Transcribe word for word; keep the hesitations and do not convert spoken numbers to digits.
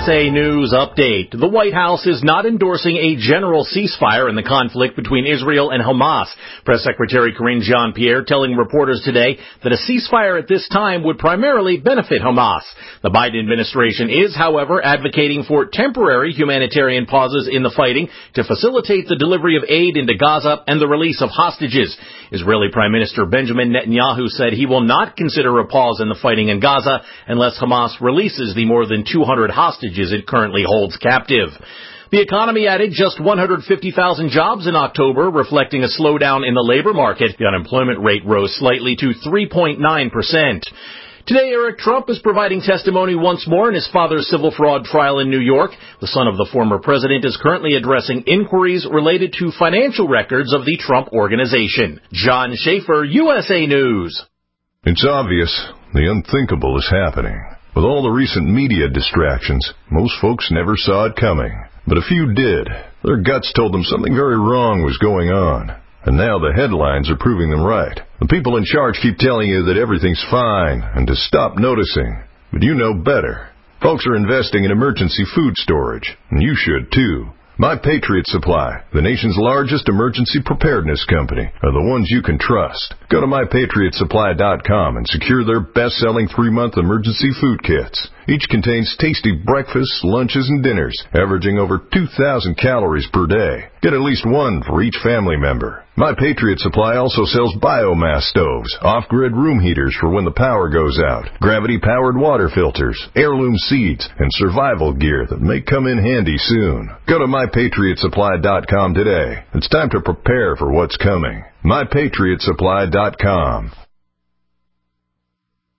A News Update. The White House is not endorsing a general ceasefire in the conflict between Israel and Hamas. Press Secretary Karine Jean-Pierre telling reporters today that a ceasefire at this time would primarily benefit Hamas. The Biden administration is, however, advocating for temporary humanitarian pauses in the fighting to facilitate the delivery of aid into Gaza and the release of hostages. Israeli Prime Minister Benjamin Netanyahu said he will not consider a pause in the fighting in Gaza unless Hamas releases the more than two hundred hostages it currently holds captive. The economy added just one hundred fifty thousand jobs in October, reflecting a slowdown in the labor market. The unemployment rate rose slightly to three point nine percent. Today, Eric Trump is providing testimony once more in his father's civil fraud trial in New York. The son of the former president is currently addressing inquiries related to financial records of the Trump Organization. John Schaefer, U S A News. It's obvious the unthinkable is happening. With all the recent media distractions, most folks never saw it coming. But a few did. Their guts told them something very wrong was going on. And now the headlines are proving them right. The people in charge keep telling you that everything's fine and to stop noticing. But you know better. Folks are investing in emergency food storage, and you should too. My Patriot Supply, the nation's largest emergency preparedness company, are the ones you can trust. Go to my patriot supply dot com and secure their best-selling three-month emergency food kits. Each contains tasty breakfasts, lunches, and dinners, averaging over two thousand calories per day. Get at least one for each family member. My Patriot Supply also sells biomass stoves, off-grid room heaters for when the power goes out, gravity-powered water filters, heirloom seeds, and survival gear that may come in handy soon. Go to my patriot supply dot com today. It's time to prepare for what's coming. my patriot supply dot com.